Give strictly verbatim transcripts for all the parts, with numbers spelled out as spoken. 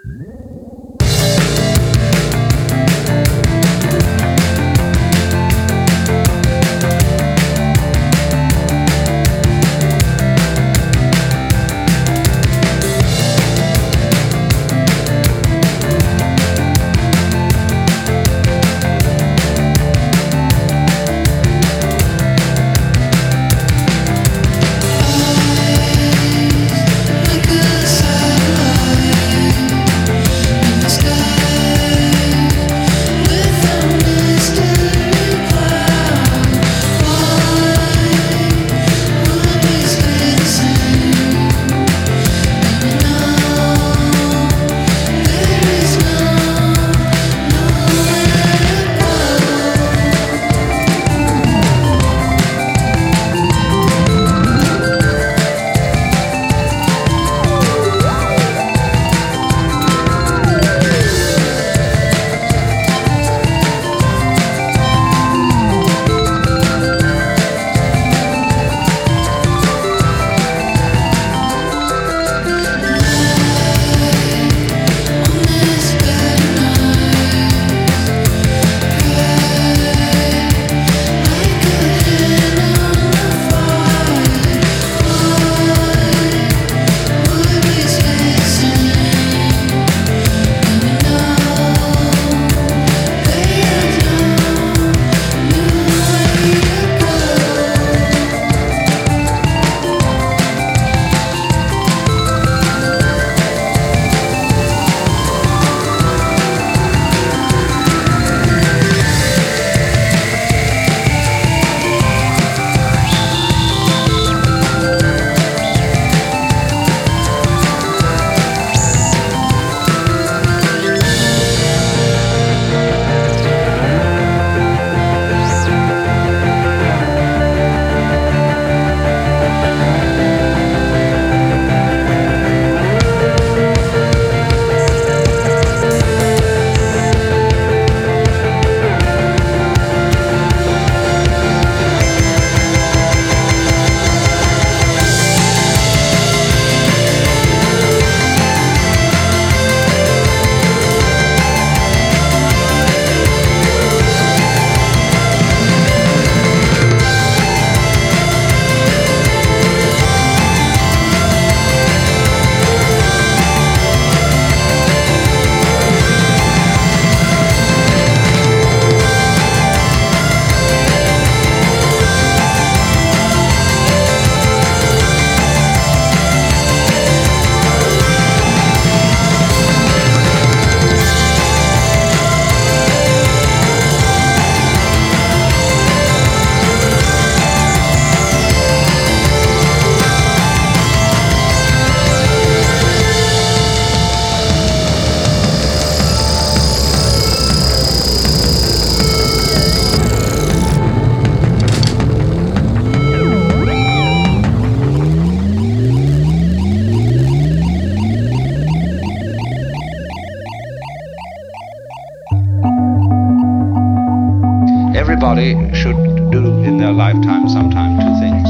everybody should do in their lifetime sometime two things.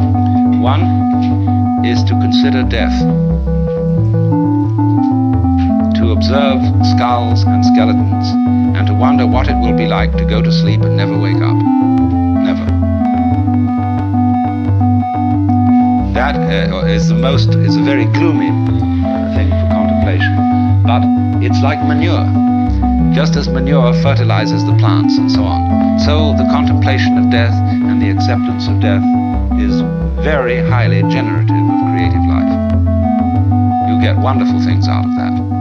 One is to consider death, to observe skulls and skeletons, and to wonder what it will be like to go to sleep and never wake up. Never. That uh, is the most, is a very gloomy thing for contemplation, but it's like manure. Just as manure fertilizes the plants and so on, so the contemplation of death and the acceptance of death is very highly generative of creative life. You get wonderful things out of that.